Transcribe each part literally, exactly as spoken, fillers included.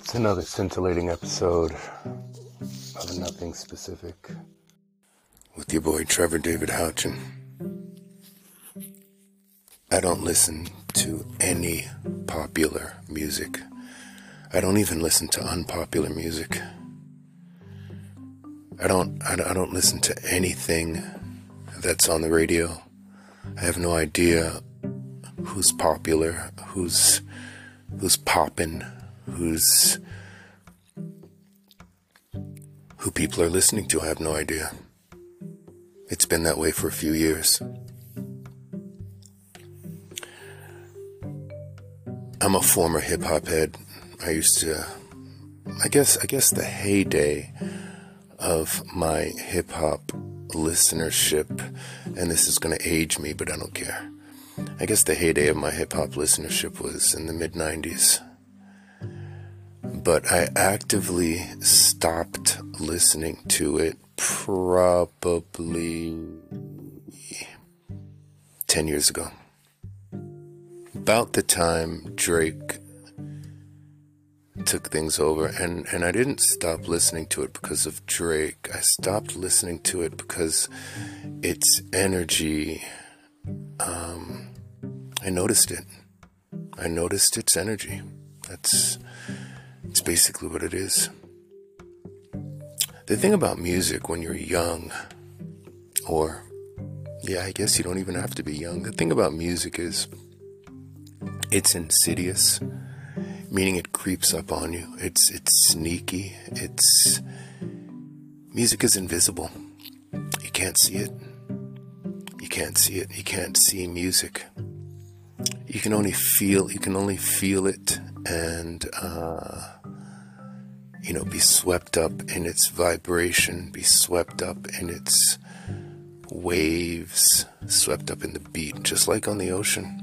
It's another scintillating episode of Nothing Specific with your boy Trevor David Houchin. I don't listen to any popular music. I don't even listen to unpopular music. I don't, I don't, I don't listen to anything that's on the radio. I have no idea who's popular, who's, who's poppin', who's, who people are listening to. I have no idea. It's been that way for a few years. I'm a former hip-hop head. I used to, I guess, I guess the heyday of my hip-hop listenership, and this is going to age me, but I don't care. I guess the heyday of my hip-hop listenership was in the mid nineties. But I actively stopped listening to it probably ten years ago. About the time Drake took things over, and, and I didn't stop listening to it because of Drake. I stopped listening to it because its energy, um, I noticed it. I noticed its energy. That's, it's basically what it is. The thing about music when you're young, or, yeah, I guess you don't even have to be young. The thing about music is it's insidious, meaning it creeps up on you. It's it's sneaky. It's music is invisible. You can't see it. You can't see it. You can't see music. You can only feel. You can only feel it, and uh, you know, be swept up in its vibration. Be swept up in its waves. Swept up in the beat, just like on the ocean.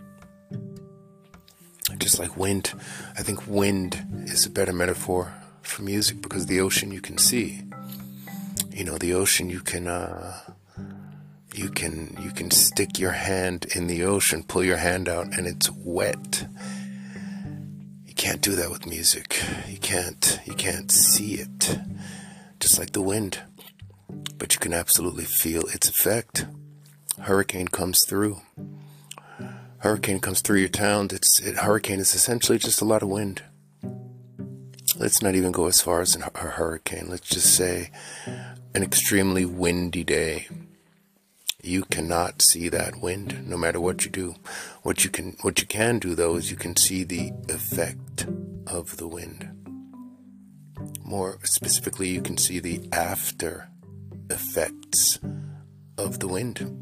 Just like wind. I think wind is a better metaphor for music, because the ocean you can see. You know, the ocean you can, uh, you can, you can stick your hand in the ocean, pull your hand out, and it's wet. You can't do that with music. You can't, you can't see it. Just like the wind. But you can absolutely feel its effect. Hurricane comes through. Hurricane comes through your town. It's it, hurricane is essentially just a lot of wind. Let's not even go as far as an, a hurricane. Let's just say an extremely windy day. You cannot see that wind, no matter what you do. What you can, what you can do though, is you can see the effect of the wind. More specifically, you can see the after effects of the wind.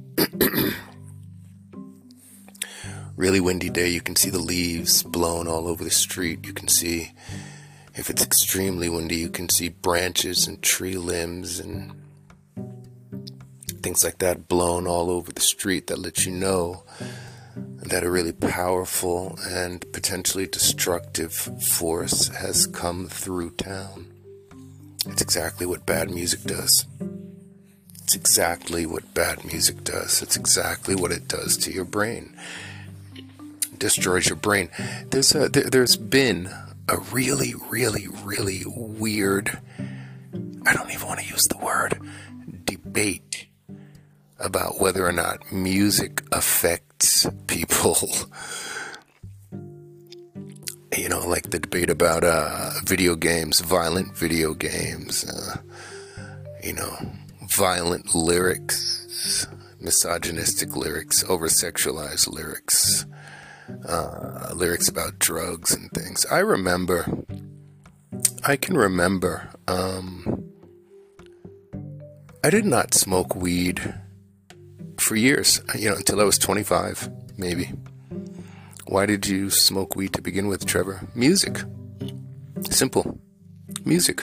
Really windy day, you can see the leaves blown all over the street. You can see, if it's extremely windy, you can see branches and tree limbs and things like that blown all over the street that let you know that a really powerful and potentially destructive force has come through town. It's exactly what bad music does. It's exactly what bad music does. It's exactly what it does to your brain. Destroys your brain. There's a there, there's been a really really really weird, I don't even want to use the word, debate about whether or not music affects people. You know, like the debate about uh, video games, violent video games, uh, you know, violent lyrics, misogynistic lyrics, over-sexualized lyrics. Uh, lyrics about drugs and things. I remember, I can remember, um, I did not smoke weed for years, you know, until I was twenty-five, maybe. Why did you smoke weed to begin with, Trevor? Music. Simple. Music.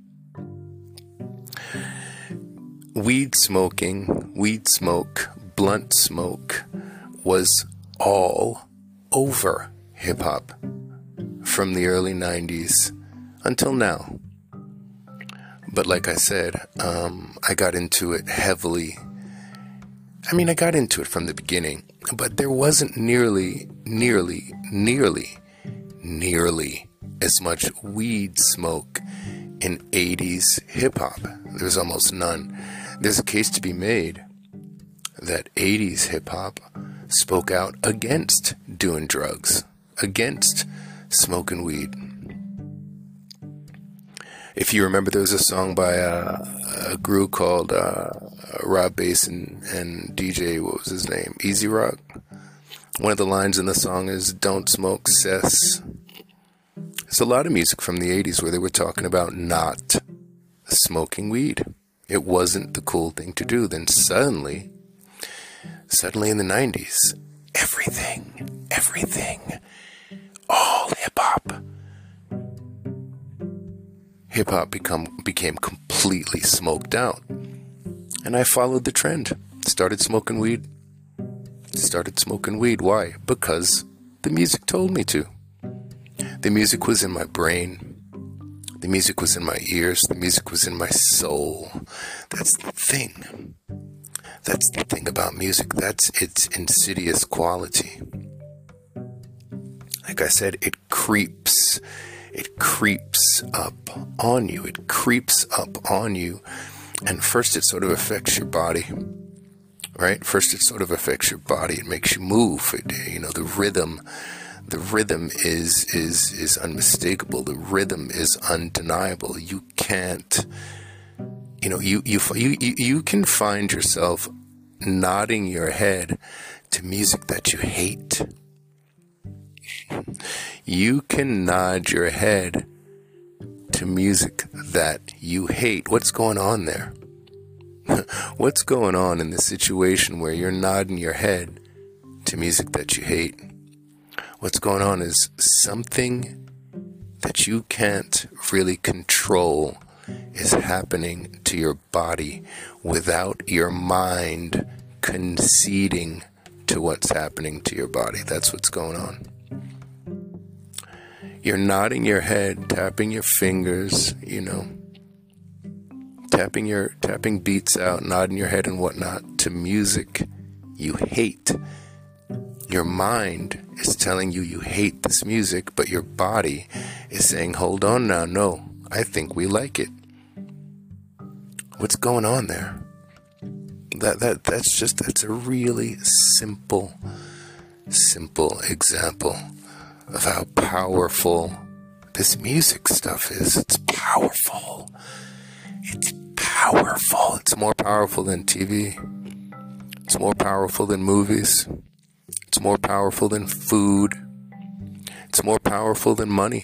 Weed smoking, weed smoke, blunt smoke was all over hip-hop from the early nineties until now. But like I said, um, I got into it heavily. I mean, I got into it from the beginning, but there wasn't nearly, nearly, nearly, nearly as much weed smoke in eighties hip-hop. There's almost none. There's a case to be made that eighties hip-hop spoke out against doing drugs, against smoking weed. If you remember, there was a song by a, a group called uh, Rob Bass and, and D J, what was his name? Easy Rock. One of the lines in the song is, "Don't smoke cess." There's a lot of music from the eighties where they were talking about not smoking weed. It wasn't the cool thing to do. Then suddenly, suddenly in the nineties, everything, everything, all hip-hop, hip-hop become, became completely smoked out. And I followed the trend. Started smoking weed. Started smoking weed. Why? Because the music told me to. The music was in my brain. The music was in my ears. The music was in my soul. That's the thing. That's the thing about music. That's its insidious quality. Like I said, it creeps. It creeps up on you. It creeps up on you. And first it sort of affects your body. Right? First it sort of affects your body. It makes you move. It, you know, the rhythm, the rhythm is, is, is unmistakable. The rhythm is undeniable. You can't, you know, you, you, you, you can find yourself nodding your head to music that you hate. You can nod your head to music that you hate. What's going on there? What's going on in the situation where you're nodding your head to music that you hate? What's going on is something that you can't really control is happening to your body without your mind conceding to what's happening to your body. That's what's going on. You're nodding your head, tapping your fingers, you know, tapping your tapping beats out, nodding your head and whatnot to music you hate. Your mind is telling you you hate this music, but your body is saying, hold on now, no, I think we like it. What's going on there? That that that's just that's a really simple, simple example of how powerful this music stuff is. It's powerful. It's powerful. It's more powerful than T V. It's more powerful than movies. It's more powerful than food. It's more powerful than money.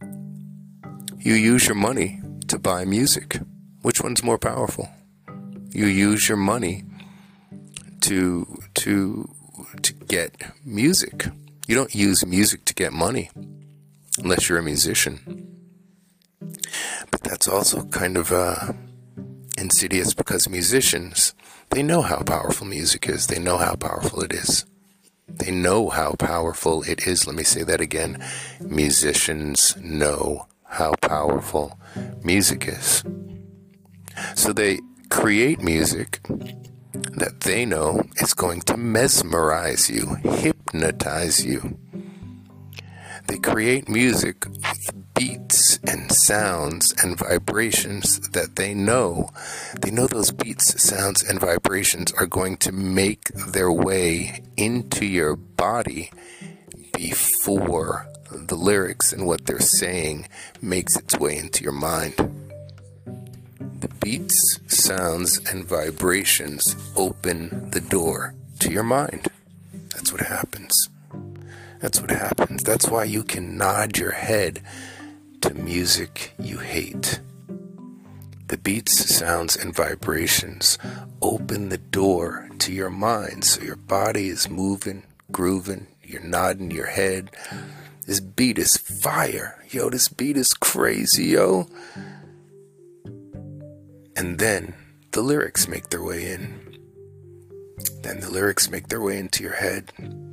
You use your money to buy music. Which one's more powerful? You use your money to to to get music. You don't use music to get money unless you're a musician. But that's also kind of uh, insidious because musicians, they know how powerful music is. They know how powerful it is. They know how powerful it is. Let me say that again. Musicians know how powerful music is. So they create music that they know is going to mesmerize you, hypnotize you. They create music with beats and sounds and vibrations that they know. They know those beats, sounds, and vibrations are going to make their way into your body before the lyrics and what they're saying makes its way into your mind. The beats, sounds, and vibrations open the door to your mind. That's what happens. That's what happens. That's why you can nod your head to music you hate. The beats, sounds, and vibrations open the door to your mind. So your body is moving, grooving, you're nodding your head. This beat is fire. Yo, this beat is crazy, yo. And then the lyrics make their way in. Then the lyrics make their way into your head.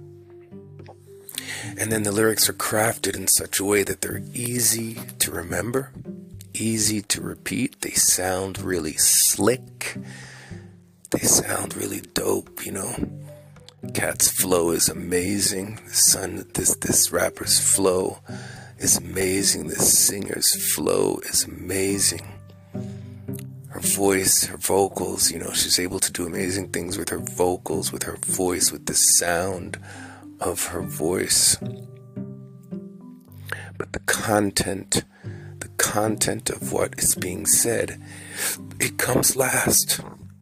And then the lyrics are crafted in such a way that they're easy to remember, easy to repeat. They sound really slick. They sound really dope, you know. Cat's flow is amazing. Son, this this rapper's flow is amazing. The singer's flow is amazing. Her voice, her vocals, you know, she's able to do amazing things with her vocals, with her voice, with the sound of her voice. But the content, the content of what is being said, it comes last.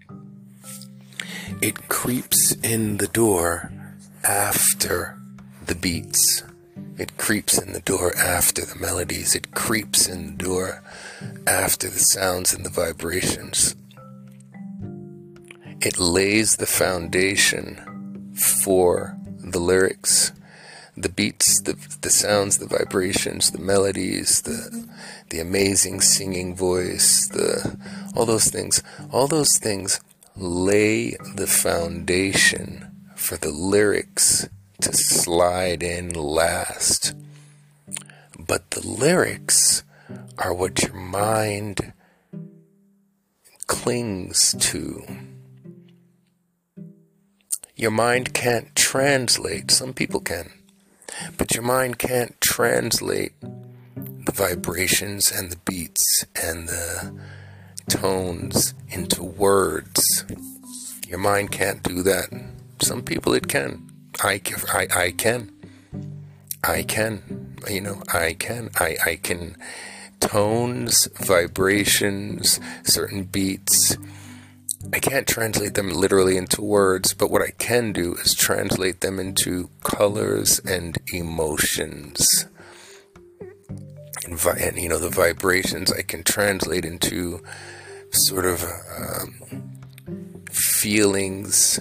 It creeps in the door after the beats. It creeps in the door after the melodies. It creeps in the door after the sounds and the vibrations. It lays the foundation for the lyrics, the beats, the the sounds, the vibrations, the melodies, the the amazing singing voice, the all those things. All those things lay the foundation for the lyrics to slide in last. But the lyrics are what your mind clings to. Your mind can't translate. Some people can. But your mind can't translate the vibrations and the beats and the tones into words. Your mind can't do that. Some people it can. I, I, I can. I can. You know, I can. I, I can. Tones, vibrations, certain beats. I can't translate them literally into words, but what I can do is translate them into colors and emotions. And, vi- and you know, the vibrations I can translate into sort of um, feelings.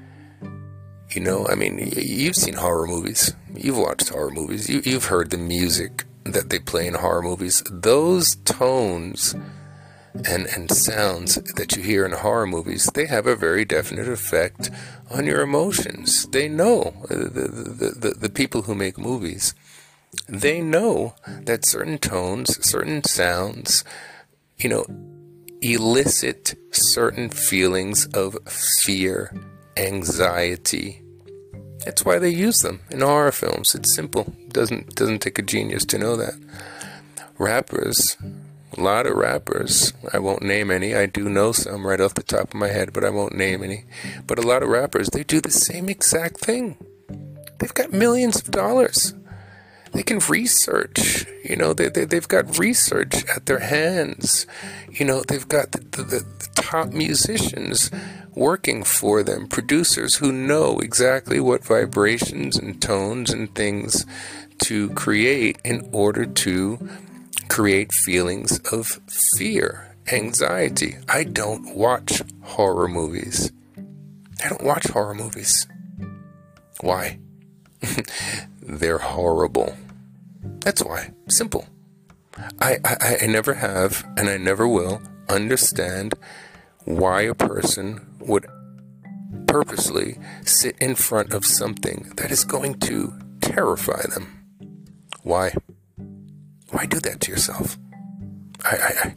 You know, I mean, you've seen horror movies. You've watched horror movies. You, you've heard the music that they play in horror movies. Those tones and, and sounds that you hear in horror movies, they have a very definite effect on your emotions. They know, the, the, the, the people who make movies, they know that certain tones, certain sounds, you know, elicit certain feelings of fear, anxiety. That's why they use them in horror films. It's simple. It doesn't doesn't take a genius to know that. Rappers, a lot of rappers, I won't name any. I do know some right off the top of my head, but I won't name any. But a lot of rappers, they do the same exact thing. They've got millions of dollars. They can research, you know, they, they, they've got research at their hands. You know, they've got the, the, the top musicians working for them, producers who know exactly what vibrations and tones and things to create in order to create feelings of fear, anxiety. I don't watch horror movies. I don't watch horror movies. Why? They're horrible. That's why. Simple. I, I, I never have, and I never will, understand why a person would purposely sit in front of something that is going to terrify them. Why? Why do that to yourself? I, I, I,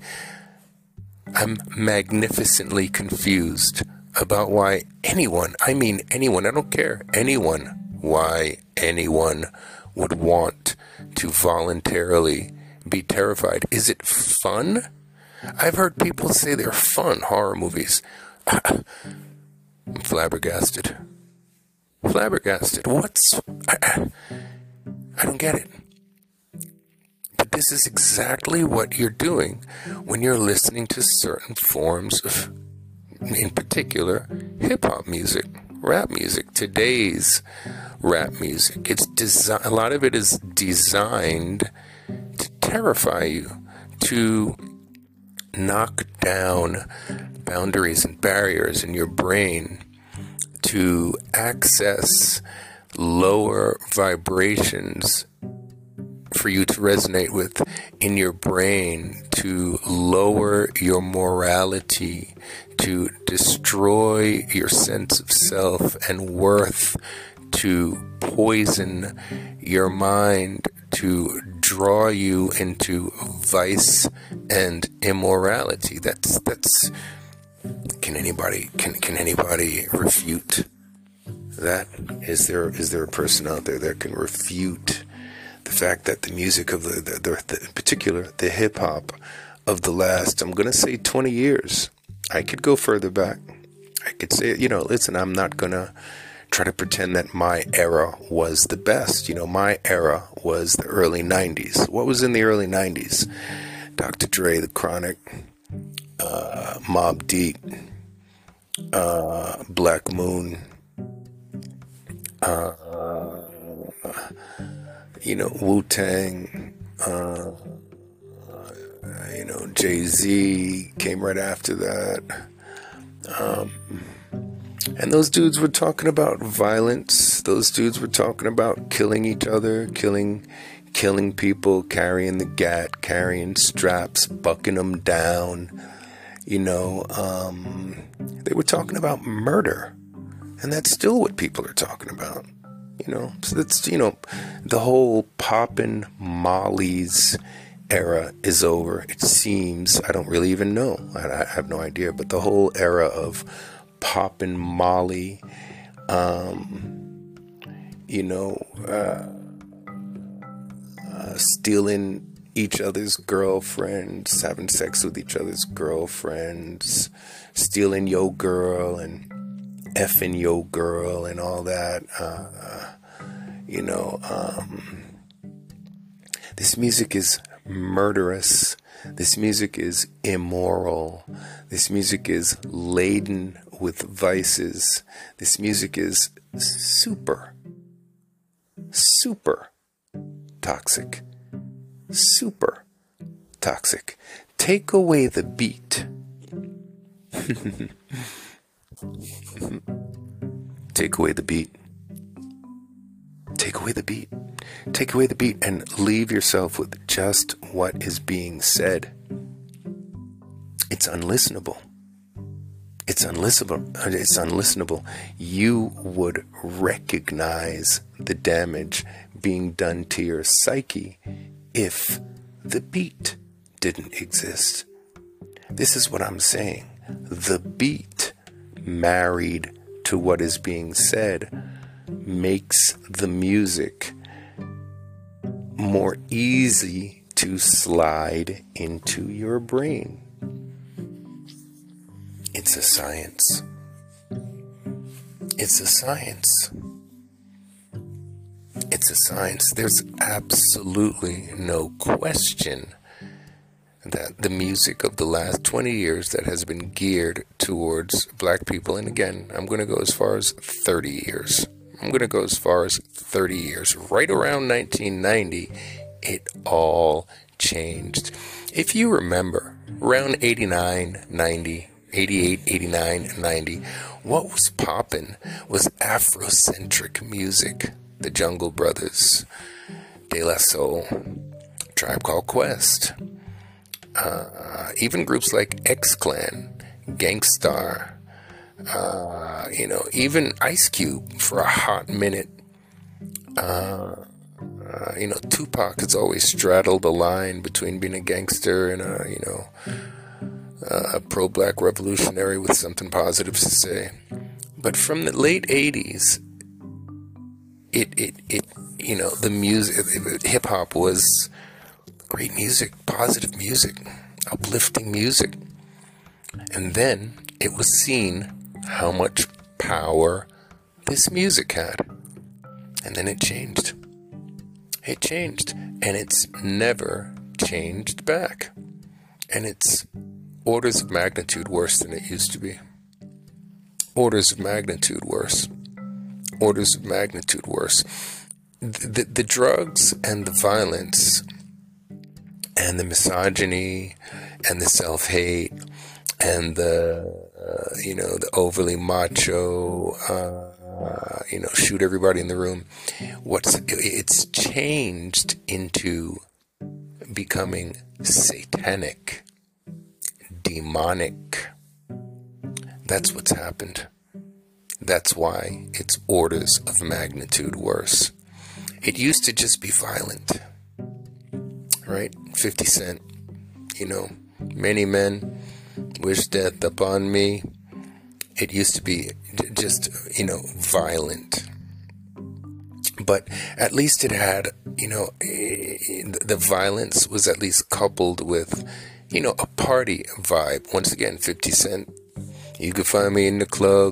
I'm magnificently confused about why anyone, I mean anyone, I don't care, anyone, why anyone would want to voluntarily be terrified. Is it fun? I've heard people say they're fun, horror movies. I'm flabbergasted. Flabbergasted. What's... I, I don't get it. But this is exactly what you're doing when you're listening to certain forms of, in particular, hip-hop music, rap music, today's rap music. It's desi- a lot of it is designed to terrify you, to knock down boundaries and barriers in your brain, to access lower vibrations for you to resonate with in your brain, to lower your morality, to destroy your sense of self and worth, to poison your mind, to draw you into vice and immorality. That's that's can anybody can can anybody refute that? Is there is there a person out there that can refute the fact that the music of the, the, the, the in particular, the hip hop of the last, I'm going to say twenty years. I could go further back. I could say, you know, listen, I'm not going to try to pretend that my era was the best. You know, my era was the early nineties. What was in the early nineties? Doctor Dre, The Chronic, uh, Mobb Deep, uh, Black Moon, uh, you know, Wu-Tang, uh, you know, Jay-Z came right after that. Um, and those dudes were talking about violence. Those dudes were talking about killing each other, killing, killing people, carrying the gat, carrying straps, bucking them down. You know, um, they were talking about murder. And that's still what people are talking about. You know, so that's, you know, the whole poppin' mollies era is over. It seems, I don't really even know. I, I have no idea. But the whole era of poppin' molly, um, you know, uh, uh, stealing each other's girlfriends, having sex with each other's girlfriends, stealing yo girl and effing yo girl and all that, uh, you know, um, this music is murderous. This music is immoral. This music is laden with vices. This music is super, super toxic. Super toxic. Take away the beat. Take away the beat. Take away the beat. Take away the beat and leave yourself with just what is being said. It's unlistenable. It's unlistenable. It's unlistenable. You would recognize the damage being done to your psyche if the beat didn't exist. This is what I'm saying. The beat married to what is being said makes the music more easy to slide into your brain. It's a science. It's a science. It's a science. There's absolutely no question that the music of the last twenty years that has been geared towards black people, and again, I'm going to go as far as thirty years. I'm going to go as far as thirty years. Right around nineteen ninety, it all changed. If you remember, around eighty-nine, ninety, eighty-eight, eighty-nine, ninety, what was poppin' was Afrocentric music. The Jungle Brothers, De La Soul, Tribe Called Quest, uh, even groups like X-Clan, Gangstar, uh, you know, even Ice Cube for a hot minute. Uh, uh, you know, Tupac has always straddled the line between being a gangster and a, you know, a pro-black revolutionary with something positive to say. But from the late eighties, It, it, it, you know, the music, hip hop was great music, positive music, uplifting music. And then it was seen how much power this music had. And then it changed. It changed. And it's never changed back. And it's orders of magnitude worse than it used to be. Orders of magnitude worse. Orders of magnitude worse. The, the, the drugs and the violence and the misogyny and the self-hate and the, uh, you know, the overly macho, uh, you know, shoot everybody in the room. What's it's changed into becoming satanic, demonic. That's what's happened. That's why it's orders of magnitude worse. It used to just be violent, right? fifty Cent, you know, many men wish death upon me. It used to be just, you know, violent. But at least it had you know, the violence was at least coupled with, you know, a party vibe. Once again, fifty Cent, you could find me in the club.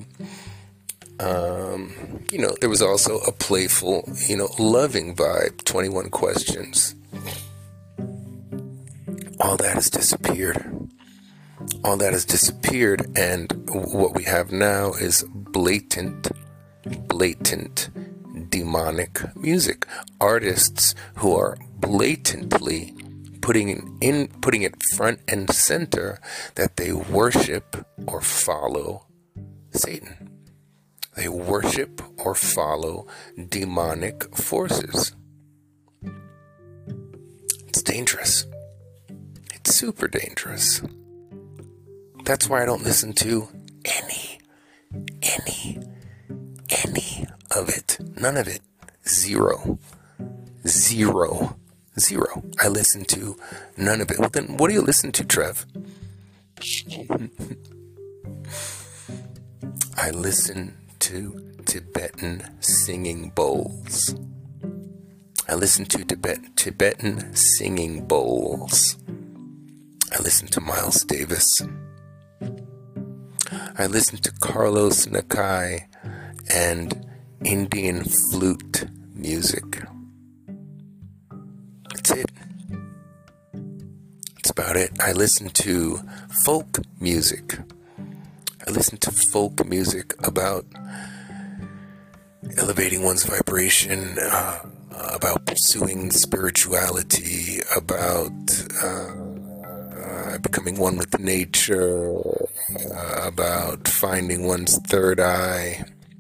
Um, you know, there was also a playful, you know, loving vibe, twenty-one Questions. All that has disappeared. All that has disappeared, and what we have now is blatant, blatant, demonic music. Artists who are blatantly putting in, in putting it front and center that they worship or follow Satan. They worship or follow demonic forces. It's dangerous. It's super dangerous. That's why I don't listen to any, any, any of it. None of it. Zero. Zero. Zero. I listen to none of it. Well, then what do you listen to, Trev? I listen to Tibetan singing bowls. I listen to Tibet, Tibetan singing bowls. I listen to Miles Davis. I listen to Carlos Nakai and Indian flute music. That's it. That's about it. I listen to folk music. I listen to folk music about elevating one's vibration, uh, about pursuing spirituality, about uh, uh, becoming one with nature, uh, about finding one's third eye.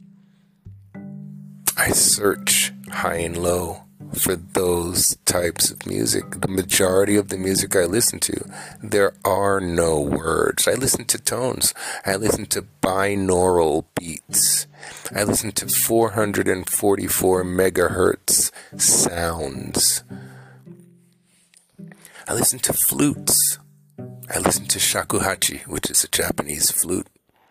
I search high and low for those types of music. The majority of the music I listen to, there are no words. I listen to tones. I listen to binaural beats. I listen to four hundred forty-four megahertz sounds. I listen to flutes. I listen to shakuhachi, which is a Japanese flute.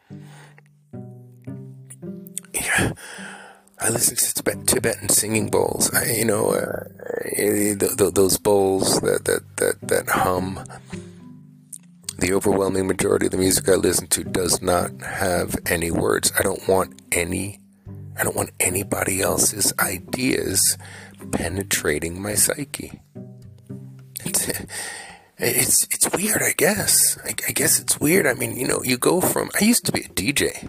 Yeah. I listen to Tibet, Tibetan singing bowls. I, you know, uh, th- th- those bowls that, that, that, that hum. The overwhelming majority of the music I listen to does not have any words. I don't want any, I don't want anybody else's ideas penetrating my psyche. It's, it's, it's weird, I guess. I, I guess it's weird. I mean, you know, you go from, I used to be a D J.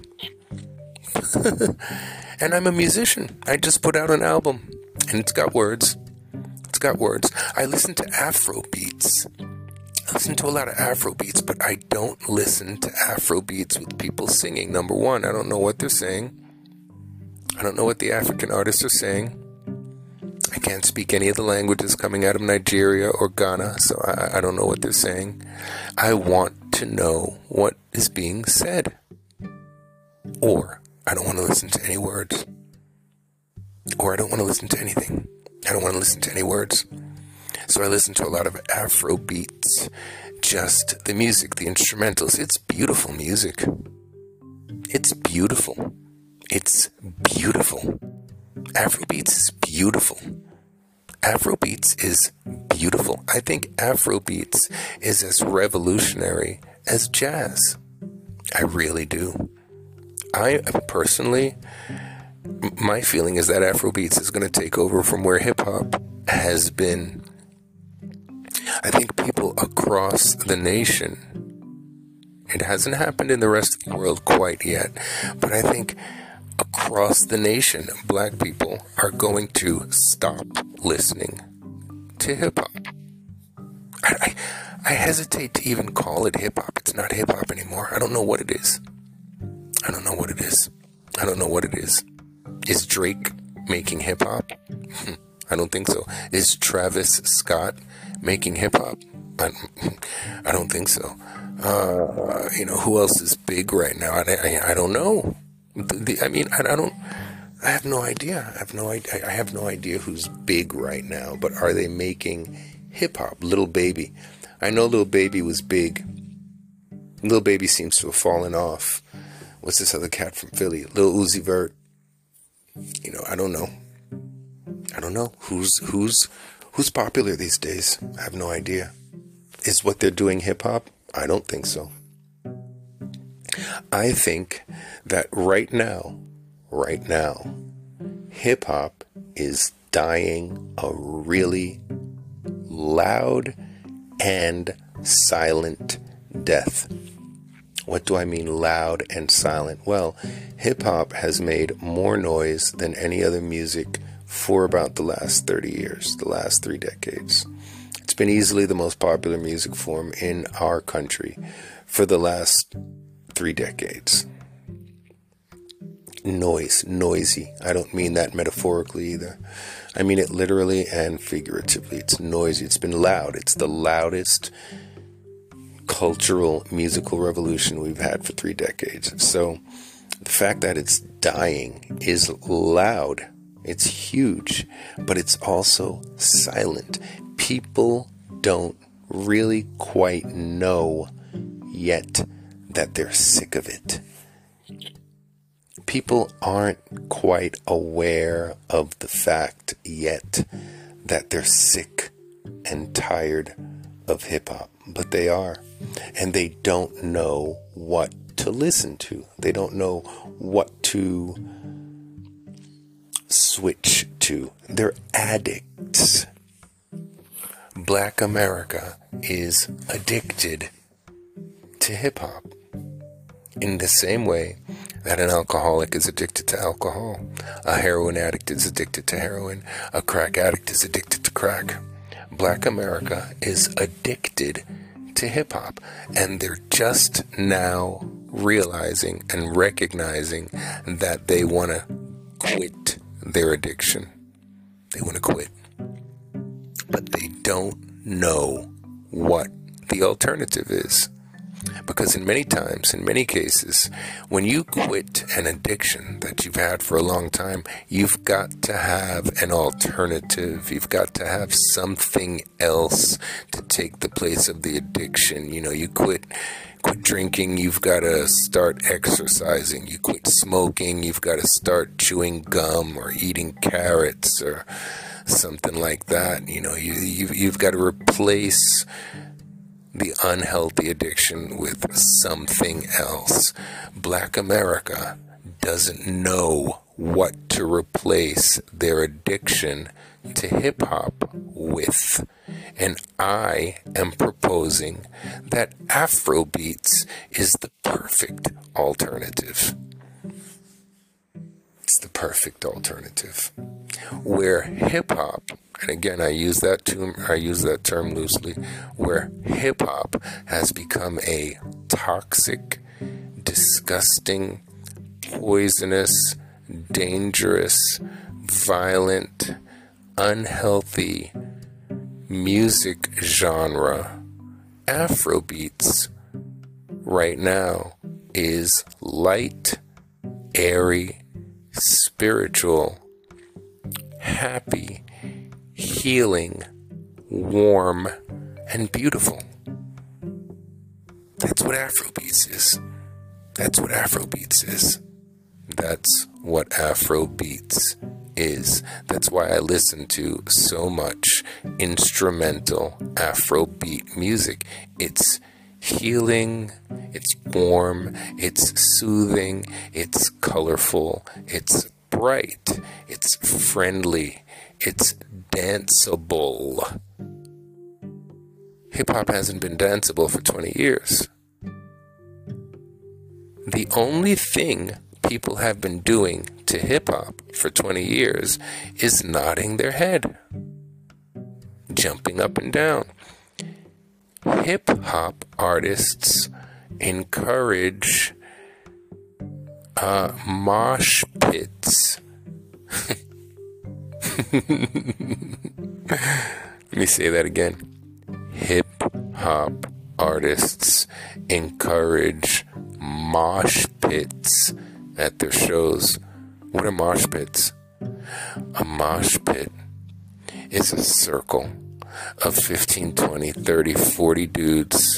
And I'm a musician. I just put out an album, and it's got words. It's got words. I listen to Afro beats. I listen to a lot of Afro beats, but I don't listen to Afro beats with people singing. Number one, I don't know what they're saying. I don't know what the African artists are saying. I can't speak any of the languages coming out of Nigeria or Ghana, so I, I don't know what they're saying. I want to know what is being said. Or I don't want to listen to any words. Or I don't want to listen to anything. I don't want to listen to any words. So I listen to a lot of Afro beats. Just the music, the instrumentals. It's beautiful music. It's beautiful. It's beautiful. Afro beats is beautiful. Afro beats is beautiful. I think Afro beats is as revolutionary as jazz. I really do. I personally, my feeling is that Afrobeats is going to take over from where hip-hop has been. I think people across the nation, it hasn't happened in the rest of the world quite yet, but I think across the nation, black people are going to stop listening to hip-hop. I, I, I hesitate to even call it hip-hop. It's not hip-hop anymore. I don't know what it is. I don't know what it is. I don't know what it is. Is Drake making hip-hop? I don't think so. Is Travis Scott making hip-hop? I, I don't think so. Uh, you know, who else is big right now? I, I, I don't know. The, the, I mean, I, I don't... I have no idea. I have no idea. I have no idea who's big right now. But are they making hip-hop? Lil Baby. I know Lil Baby was big. Lil Baby seems to have fallen off. What's this other cat from Philly? Lil Uzi Vert. You know, I don't know. I don't know who's who's who's popular these days. I have no idea. Is what they're doing hip hop? I don't think so. I think that right now, right now, hip hop is dying a really loud and silent death. What do I mean loud and silent? Well, hip hop has made more noise than any other music for about the last thirty years, the last three decades. It's been easily the most popular music form in our country for the last three decades. Noise, noisy. I don't mean that metaphorically either. I mean it literally and figuratively. It's noisy. It's been loud. It's the loudest cultural musical revolution we've had for three decades. So the fact that it's dying is loud. It's huge, but it's also silent. People don't really quite know yet that they're sick of it. People aren't quite aware of the fact yet that they're sick and tired of hip-hop, but they are. And they don't know what to listen to. They don't know what to switch to. They're addicts. Black America is addicted to hip-hop in the same way that an alcoholic is addicted to alcohol, a heroin addict is addicted to heroin, a crack addict is addicted to crack. Black America is addicted to hip-hop, and they're just now realizing and recognizing that they want to quit their addiction. They want to quit. But they don't know what the alternative is. Because in many times, in many cases, when you quit an addiction that you've had for a long time, you've got to have an alternative. You've got to have something else to take the place of the addiction. You know, you quit quit drinking, you've got to start exercising. You quit smoking, you've got to start chewing gum or eating carrots or something like that. You know, you, you you've got to replace the unhealthy addiction with something else. Black America doesn't know what to replace their addiction to hip-hop with. And I am proposing that Afrobeats is the perfect alternative. It's the perfect alternative. Where hip-hop, and again, I use that term, I use that term loosely, where hip-hop has become a toxic, disgusting, poisonous, dangerous, violent, unhealthy music genre. Afrobeats right now is light, airy, spiritual, happy, healing, warm, and beautiful. That's what Afrobeats is. That's what Afrobeats is. That's what Afrobeats is. That's why I listen to so much instrumental Afrobeat music. It's healing, it's warm, it's soothing, it's colorful, it's bright, it's friendly, it's danceable. Hip-hop hasn't been danceable for twenty years. The only thing people have been doing to hip-hop for twenty years is nodding their head, jumping up and down. Hip-hop artists encourage uh, mosh pits. Let me say that again. Hip-hop artists encourage mosh pits at their shows. What are mosh pits? A mosh pit is a circle of fifteen, twenty, thirty, forty dudes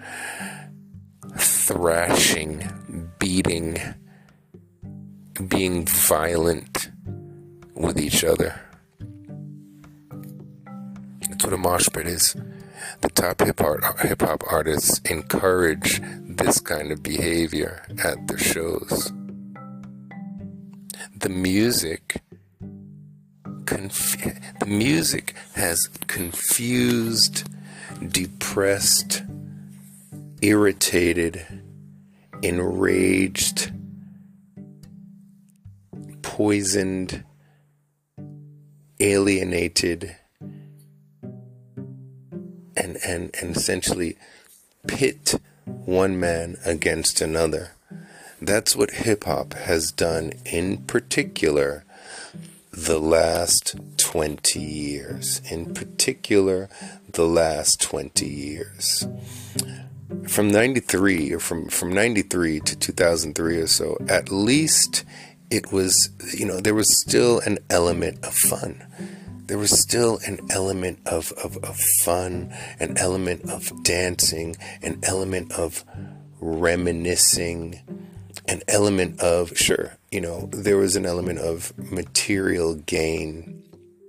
thrashing, beating, being violent with each other. That's what a mosh pit is. The top hip hop hip hop artists encourage this kind of behavior at their shows. The music, conf- the music has confused, depressed, irritated, enraged, poisoned, alienated, and, and, and essentially pit one man against another. That's what hip-hop has done in particular the last twenty years. In particular, the last twenty years. From ninety-three, or from, from ninety-three to two thousand three or so, at least it was, you know, there was still an element of fun. There was still an element of, of, of fun, an element of dancing, an element of reminiscing, an element of, sure, you know, there was an element of material gain.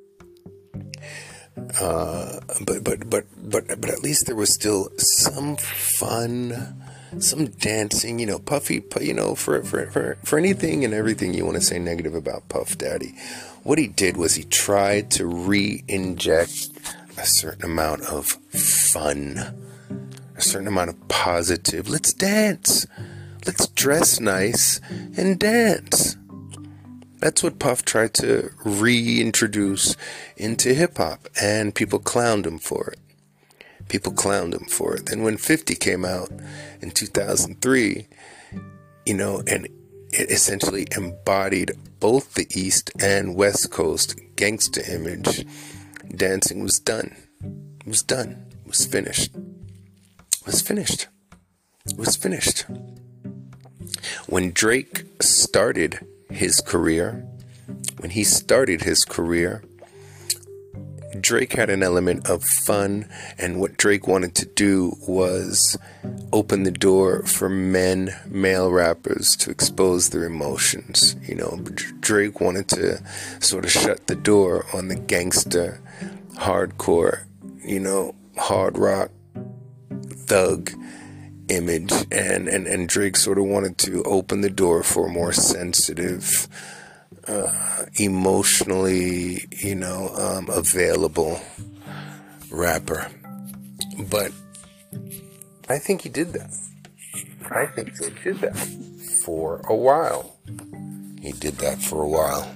Uh, but, but, but, but, but at least there was still some fun, some dancing, you know, Puffy, you know, for, for, for, for anything and everything you want to say negative about Puff Daddy. What he did was he tried to re-inject a certain amount of fun, a certain amount of positive. Let's dance. Let's dress nice and dance. That's what Puff tried to reintroduce into hip-hop, and people clowned him for it. People clowned him for it. Then when fifty came out in two thousand three, you know, and it essentially embodied both the East and West Coast gangsta image, dancing was done. It was done. It was finished. It was finished. It was finished. When Drake started his career, when he started his career, Drake had an element of fun, and what Drake wanted to do was open the door for men, male rappers, to expose their emotions. You know, Drake wanted to sort of shut the door on the gangster, hardcore, you know, hard rock, thug image, and, and, and Drake sort of wanted to open the door for a more sensitive, uh, emotionally, you know, um, available rapper. But I think he did that. I think he did that for a while. He did that for a while.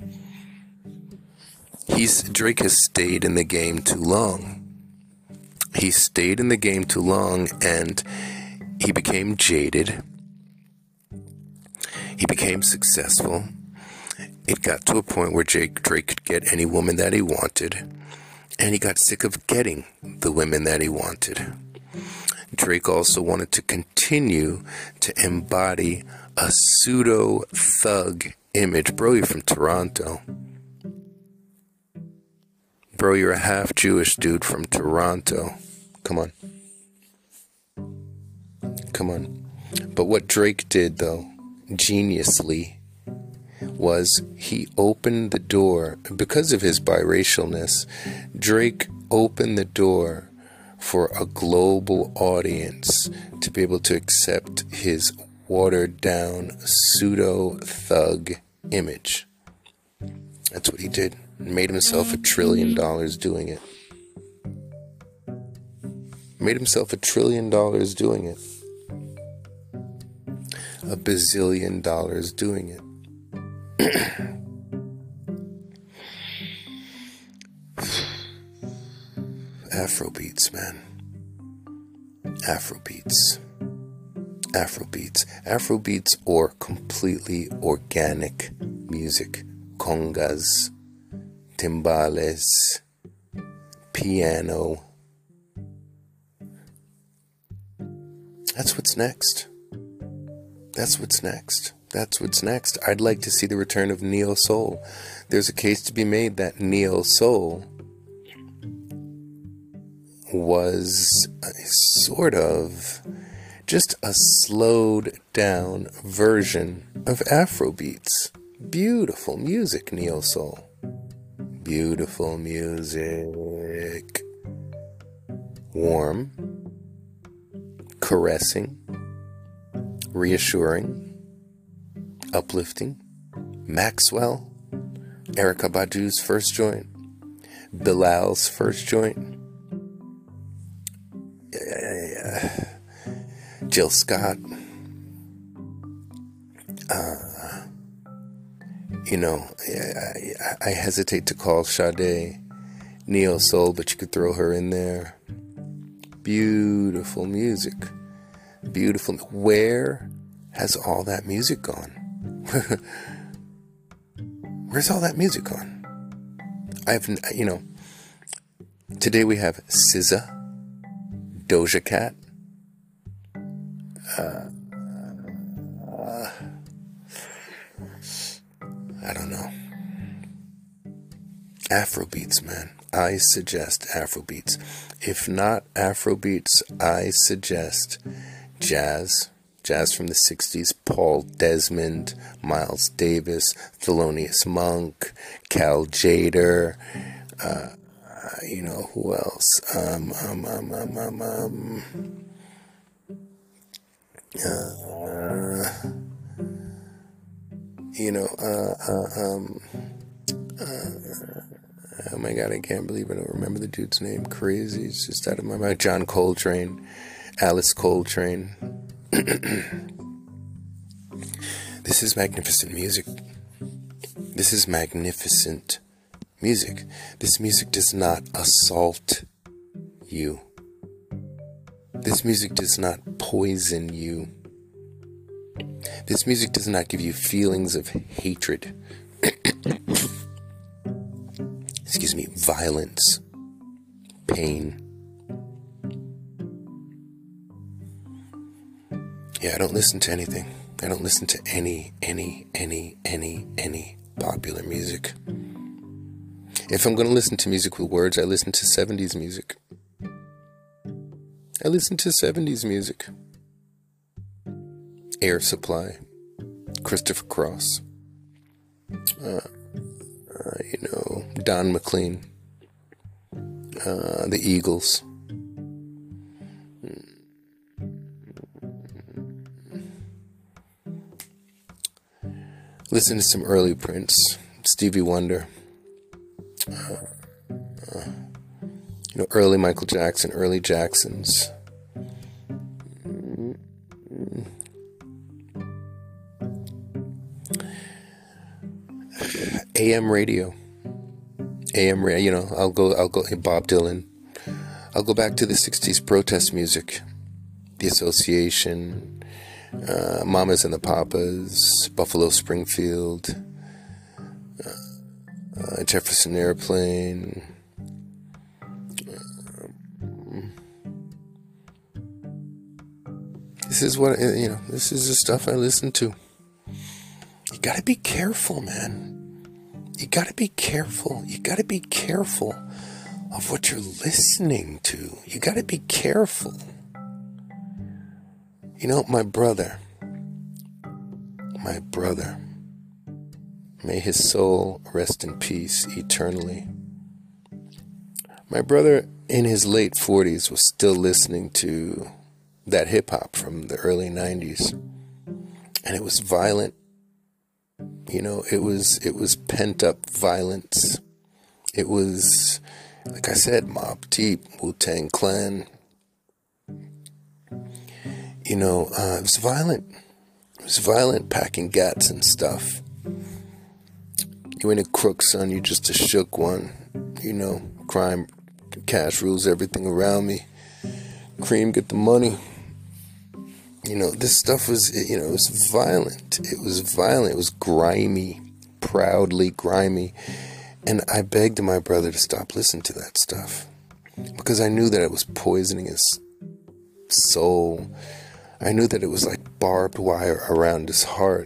He's Drake has stayed in the game too long. He stayed in the game too long, and he became jaded. He became successful. It got to a point where Jake, Drake could get any woman that he wanted, and he got sick of getting the women that he wanted. Drake also wanted to continue to embody a pseudo-thug image. Bro, you're from Toronto. Bro, you're a half-Jewish dude from Toronto. Come on. Come on. But what Drake did, though, geniusly, was he opened the door. Because of his biracialness, Drake opened the door for a global audience to be able to accept his watered-down pseudo-thug image. That's what he did. Made himself a trillion dollars doing it. Made himself a trillion dollars doing it. A bazillion dollars doing it. Afrobeats, man. Afrobeats. Afrobeats. Afrobeats, or completely organic music. Congas, timbales, piano. That's what's next. That's what's next. That's what's next. I'd like to see the return of neo soul. There's a case to be made that neo soul was a sort of just a slowed down version of Afrobeats. Beautiful music, neo soul. Beautiful music. warm, caressing, reassuring, uplifting. Maxwell, Erykah Badu's first joint, Bilal's first joint, uh, Jill Scott, uh, you know, I, I hesitate to call Sade neo soul, but you could throw her in there. Beautiful music, beautiful. Where has all that music gone? Where's all that music gone? I've, you know, today we have S Z A, Doja Cat, uh, uh, I don't know, Afrobeats, man. I suggest Afrobeats. If not Afrobeats, I suggest jazz. Jazz from the sixties, Paul Desmond, Miles Davis, Thelonious Monk, Cal Tjader, uh, you know, who else? Um, um, um, um, um, um, uh, you know, uh, uh, um, uh, oh my God, I can't believe I don't remember the dude's name. Crazy, it's just out of my mind. John Coltrane, Alice Coltrane. This is magnificent music. This is magnificent music. This music does not assault you. This music does not poison you. This music does not give you feelings of hatred. Excuse me, violence, pain. Yeah, I don't listen to anything. I don't listen to any, any, any, any, any popular music. If I'm going to listen to music with words, I listen to seventies music. I listen to seventies music. Air Supply, Christopher Cross, uh, uh, you know, Don McLean, uh, the Eagles. Listen to some early Prince, Stevie Wonder, uh, uh, you know, early Michael Jackson, early Jacksons. A M radio, A M radio. You know, I'll go. I'll go. Bob Dylan. I'll go back to the sixties protest music, The Association. Uh, Mamas and the Papas, Buffalo Springfield, uh, uh, Jefferson Airplane. Uh, this is what, you know, this is the stuff I listen to. You gotta be careful, man. You gotta be careful. You gotta be careful of what you're listening to. You gotta be careful. You know, my brother, my brother, may his soul rest in peace eternally. My brother, in his late forties, was still listening to that hip-hop from the early nineties. And it was violent. You know, it was, it was pent-up violence. It was, like I said, Mobb Deep, Wu-Tang Clan. You know, uh, it was violent. It was violent, packing gats and stuff. You ain't a crook, son, you just a shook one. You know, crime, cash rules everything around me. Cream, get the money. You know, this stuff was, you know, it was violent. It was violent. It was grimy, proudly grimy. And I begged my brother to stop listening to that stuff. Because I knew that it was poisoning his soul. I knew that it was like barbed wire around his heart.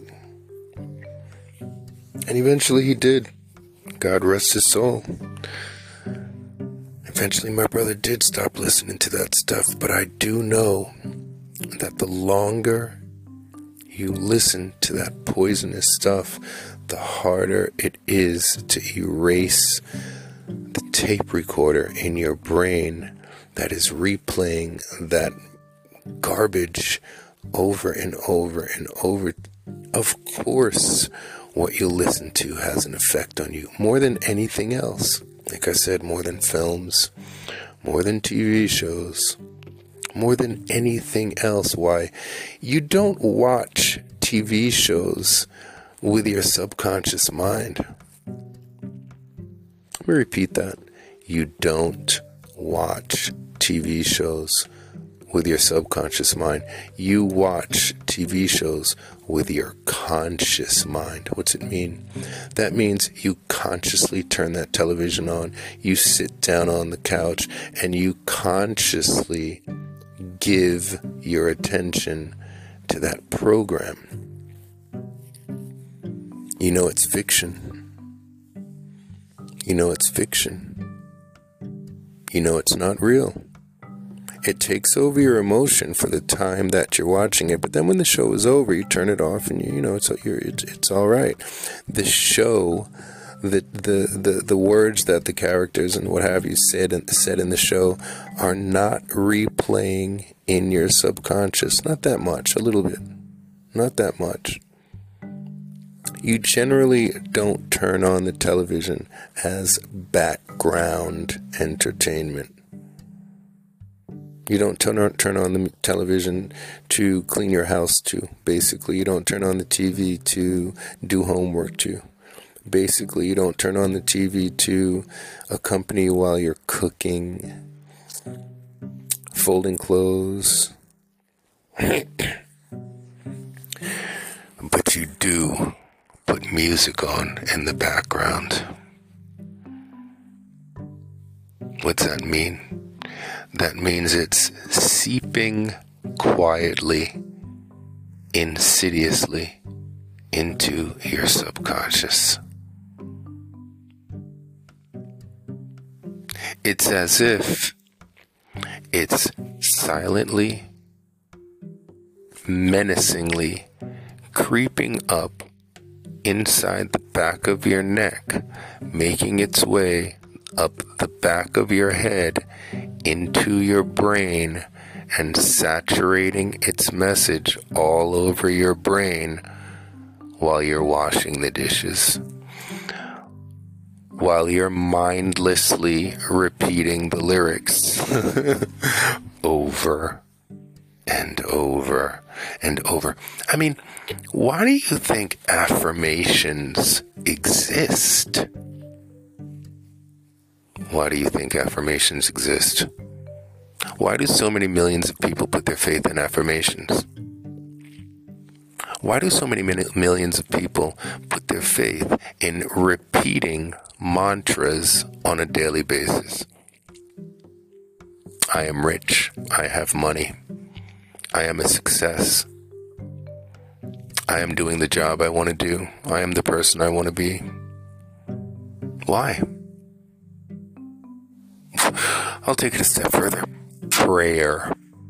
And eventually he did. God rest his soul. Eventually my brother did stop listening to that stuff. But I do know that the longer you listen to that poisonous stuff, the harder it is to erase the tape recorder in your brain that is replaying that garbage over and over and over. Of course, what you listen to has an effect on you more than anything else. Like I said, more than films, more than T V shows, more than anything else. Why? You don't watch T V shows with your subconscious mind. Let me repeat that. You don't watch T V shows with your subconscious mind. You watch T V shows with your conscious mind. What's it mean? That means you consciously turn that television on, you sit down on the couch, and you consciously give your attention to that program. You know it's fiction. You know it's fiction. You know it's not real. It takes over your emotion for the time that you're watching it, but then when the show is over, you turn it off, and you, you know it's you're, it's it's all right. The show, the the the the words that the characters and what have you said and said in the show are not replaying in your subconscious. Not that much, a little bit, not that much. You generally don't turn on the television as background entertainment. You don't turn on, turn on the television to clean your house to. Basically, you don't turn on the T V to do homework to. Basically, you don't turn on the T V to accompany you while you're cooking, folding clothes. But you do put music on in the background. What's that mean? That means it's seeping quietly, insidiously into your subconscious. It's as if it's silently, menacingly creeping up inside the back of your neck, making its way up the back of your head into your brain and saturating its message all over your brain while you're washing the dishes, while you're mindlessly repeating the lyrics over and over and over. I mean, why do you think affirmations exist? Why do you think affirmations exist? Why do so many millions of people put their faith in affirmations? Why do so many millions of people put their faith in repeating mantras on a daily basis? I am rich. I have money. I am a success. I am doing the job I want to do. I am the person I want to be. Why? I'll take it a step further. Prayer.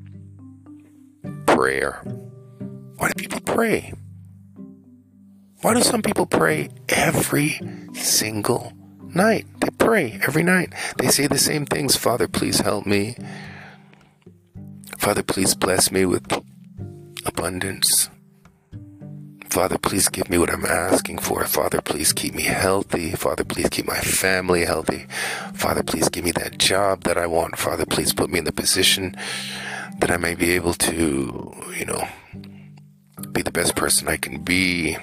Prayer. Why do people pray? Why do some people pray every single night? They pray every night. They say the same things. Father, please help me. Father, please bless me with abundance. Father, please give me what I'm asking for. Father, please keep me healthy. Father, please keep my family healthy. Father, please give me that job that I want. Father, please put me in the position that I may be able to, you know, be the best person I can be.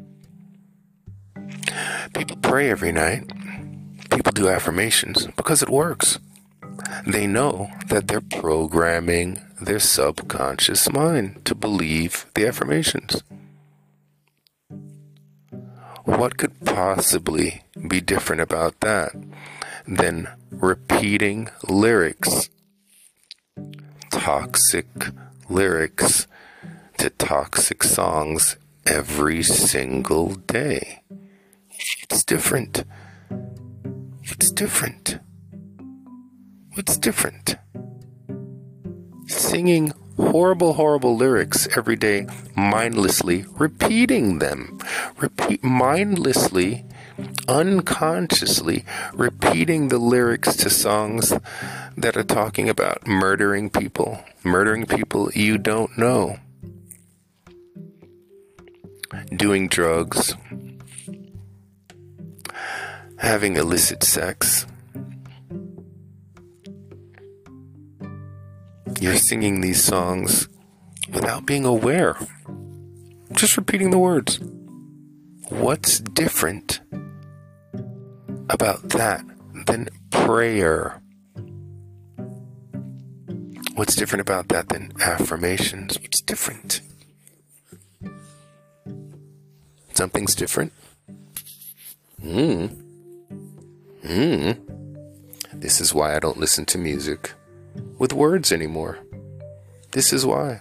People pray every night. People do affirmations because it works. They know that they're programming their subconscious mind to believe the affirmations. What could possibly be different about that than repeating lyrics, toxic lyrics to toxic songs every single day? It's different. It's different. What's different? Singing horrible, horrible lyrics every day, mindlessly repeating them. Repeat mindlessly unconsciously repeating the lyrics to songs that are talking about murdering people, murdering people you don't know, doing drugs, having illicit sex. You're singing these songs without being aware, just repeating the words. What's different about that than prayer? What's different about that than affirmations? What's different? Something's different. Hmm. Hmm. This is why I don't listen to music with words anymore. This is why.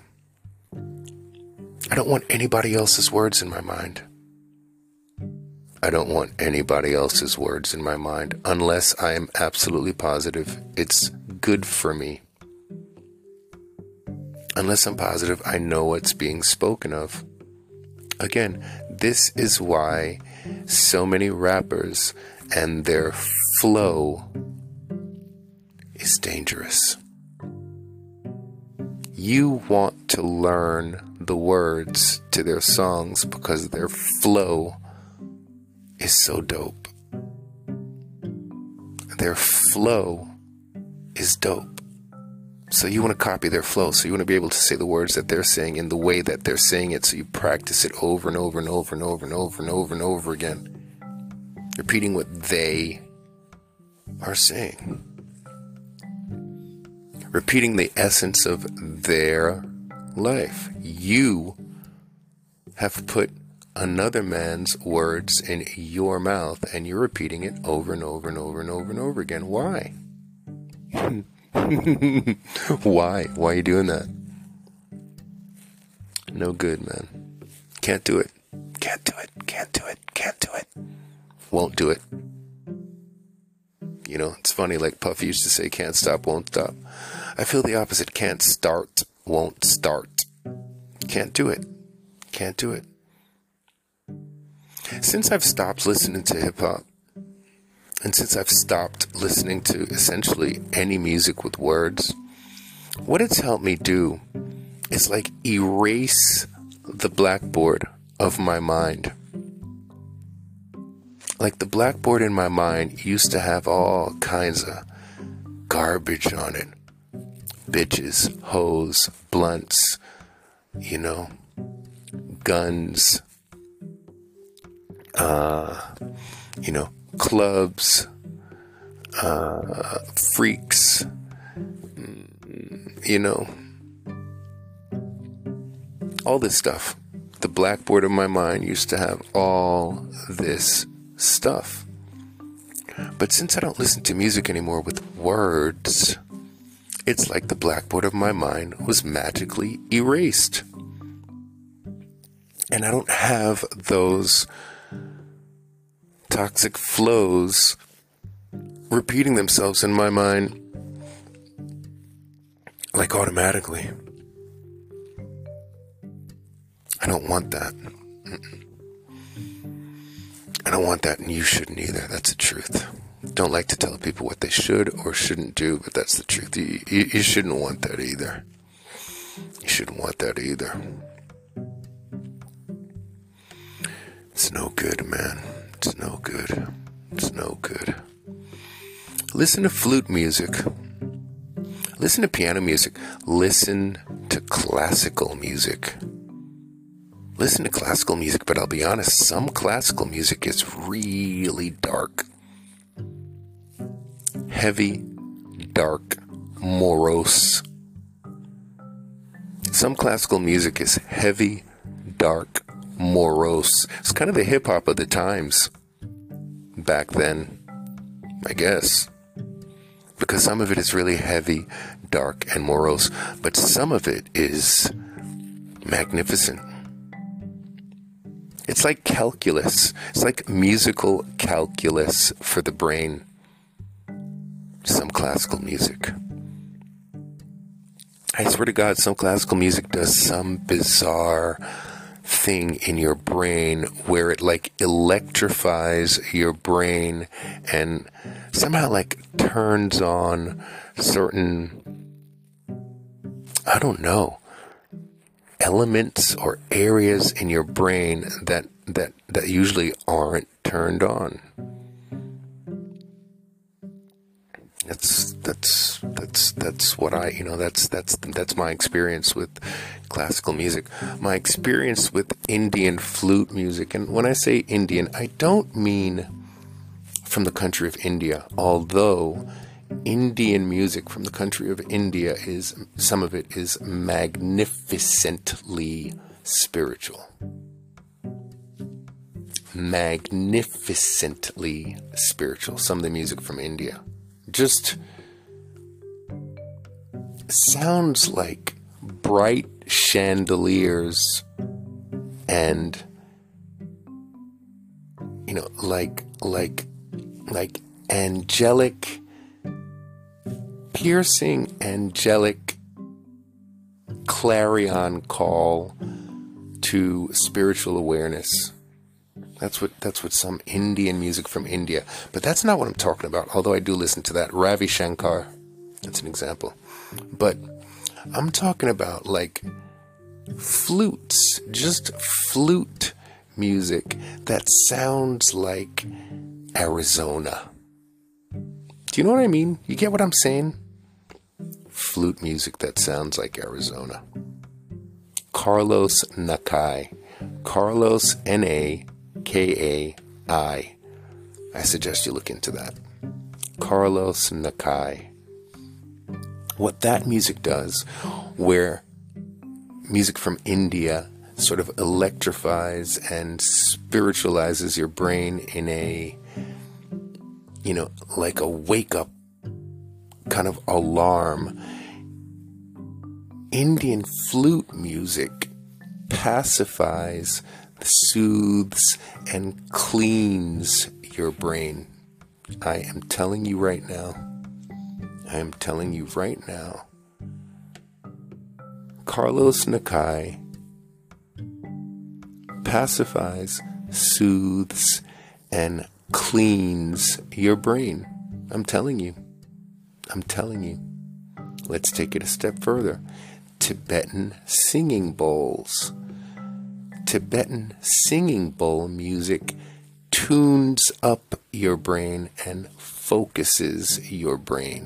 I don't want anybody else's words in my mind. I don't want anybody else's words in my mind unless I am absolutely positive it's good for me. Unless I'm positive I know what's being spoken of. Again, this is why so many rappers and their flow is dangerous. You want to learn the words to their songs because their flow is so dope. Their flow is dope. So you want to copy their flow. So you want to be able to say the words that they're saying in the way that they're saying it. So you practice it over and over and over and over and over and over and over again. Repeating what they are saying. Repeating the essence of their life. You have put another man's words in your mouth and you're repeating it over and over and over and over and over again. Why? Why? Why are you doing that? No good, man. Can't do it. Can't do it. Can't do it. Can't do it. Won't do it. You know, it's funny, like Puffy used to say, can't stop, won't stop. I feel the opposite. Can't start, won't start. Can't do it. Can't do it. Since I've stopped listening to hip-hop, and since I've stopped listening to essentially any music with words, what it's helped me do is like erase the blackboard of my mind. Like the blackboard in my mind used to have all kinds of garbage on it. Bitches, hoes, blunts, you know, guns, uh, you know, clubs, uh, freaks, you know, all this stuff. The blackboard of my mind used to have all this stuff. But since I don't listen to music anymore with words, it's like the blackboard of my mind was magically erased. And I don't have those toxic flows repeating themselves in my mind like automatically. I don't want that. Mm-mm. I don't want that, and you shouldn't either. That's the truth. Don't like to tell people what they should or shouldn't do, but that's the truth. You, you, you shouldn't want that either. You shouldn't want that either. It's no good, man. It's no good. It's no good. Listen to flute music. Listen to piano music. Listen to classical music. Listen to classical music, but I'll be honest, some classical music is really dark. Heavy, dark, morose. Some classical music is heavy, dark, morose. It's kind of the hip-hop of the times back then, I guess. Because some of it is really heavy, dark, and morose. But some of it is magnificent. It's like calculus. It's like musical calculus for the brain. Some classical music. I swear to God, some classical music does some bizarre thing in your brain where it like electrifies your brain and somehow like turns on certain, I don't know, elements or areas in your brain that that that usually aren't turned on. That's that's that's that's what I you know that's that's that's my experience with classical music. My experience with Indian flute music, and when I say Indian, I don't mean from the country of India, although Indian music from the country of India is, some of it is magnificently spiritual. Magnificently spiritual. Some of the music from India just sounds like bright chandeliers and, you know, like, like, like angelic, piercing angelic clarion call to spiritual awareness. That's what that's what some Indian music from India. But that's not what I'm talking about, although I do listen to that. Ravi Shankar, that's an example. But I'm talking about like flutes, just flute music that sounds like Arizona. Do you know what I mean? You get what I'm saying? Flute music that sounds like Arizona. Carlos Nakai. Carlos, N A K A I. I suggest you look into that. Carlos Nakai. What that music does, where music from India sort of electrifies and spiritualizes your brain in a, you know, like a wake-up kind of alarm. Indian flute music pacifies, soothes, and cleans your brain. I am telling you right now. I am telling you right now. Carlos Nakai pacifies, soothes, and cleans your brain. I'm telling you. I'm telling you. Let's take it a step further. Tibetan singing bowls. Tibetan singing bowl music tunes up your brain and focuses your brain.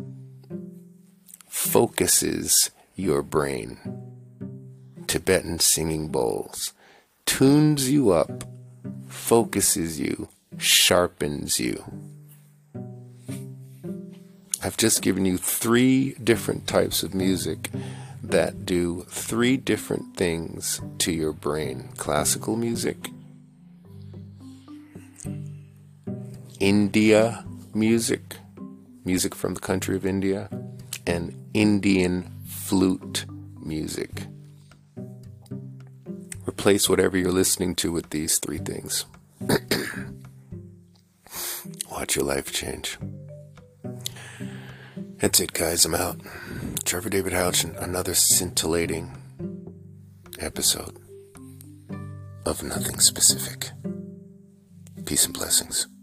Focuses your brain. Tibetan singing bowls tunes you up, focuses you, sharpens you. I've just given you three different types of music that do three different things to your brain. Classical music, India music, music from the country of India, and Indian flute music. Replace whatever you're listening to with these three things. Watch your life change. That's it, guys. I'm out. Trevor David Houch, and another scintillating episode of Nothing Specific. Peace and blessings.